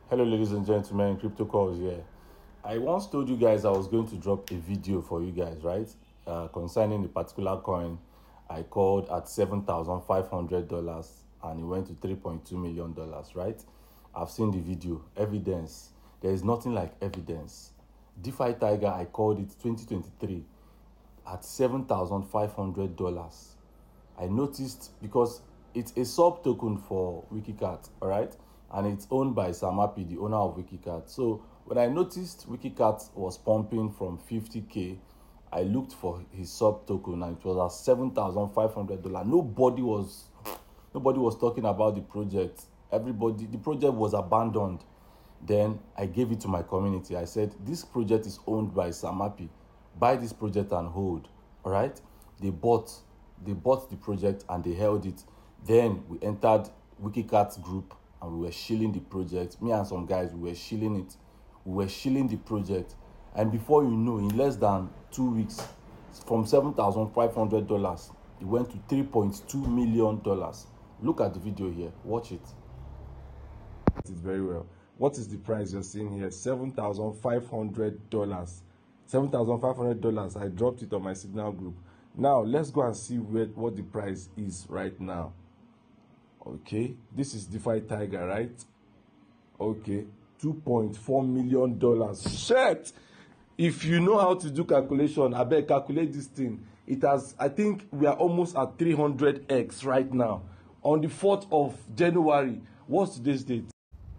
Hello ladies and gentlemen, Crypto Calls here. I once told you guys I was going to drop a video for you guys, right? Concerning the particular coin I called at $7,500 and it went to $3.2 million, right? I've seen the video, evidence. There is nothing like evidence. DeFi Tiger, I called it 2023 at $7,500. I noticed because it's a sub token for Wikicat, all right, and it's owned by Sam Happy, the owner of Wikicat. So when I noticed Wikicat was pumping from 50K, I looked for his sub token and it was at $7,500. Nobody was talking about the project. The project was abandoned. Then I gave it to my community. I said, this project is owned by Sam Happy. Buy this project and hold. All right. They bought the project and they held it. Then we entered Wikicat's group and we were shilling the project. Me and some guys, we were shilling it. We were shilling the project. And before you know, in less than 2 weeks, from $7,500, it went to $3.2 million. Look at the video here. Watch it. It is very well. What is the price you're seeing here? $7,500. $7,500. I dropped it on my Signal group. Now let's go and see what the price is right now. Okay, this is DeFi Tiger, right? Okay, $2.4 million. Shit! If you know how to do calculation, I bet calculate this thing. It has, I think we are almost at 300x right now. On the 4th of January, what's today's date?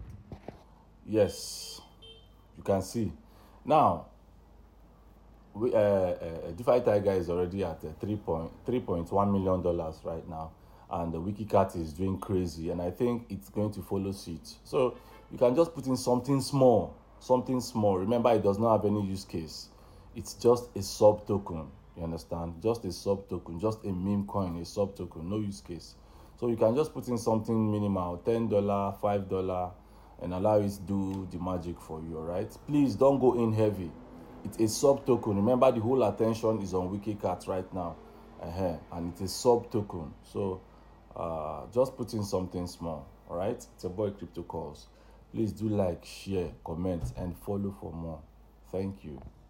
Yes, you can see. Now, DeFi Tiger is already at $3.1 million right now, and the Wikicat is doing crazy, and I think it's going to follow suit. So you can just put in something small. Remember, it does not have any use case. It's just a sub token. You understand? Just a sub token, just a meme coin, a sub token, no use case. So you can just put in something minimal, $10, $5, and allow it to do the magic for you. All right? Please don't go in heavy. It's a sub token. Remember, the whole attention is on Wikicat right now, and it's a sub token. So just put in something small. All right? It's your boy Crypto Calls. Please do like, share, comment, and follow for more. Thank you.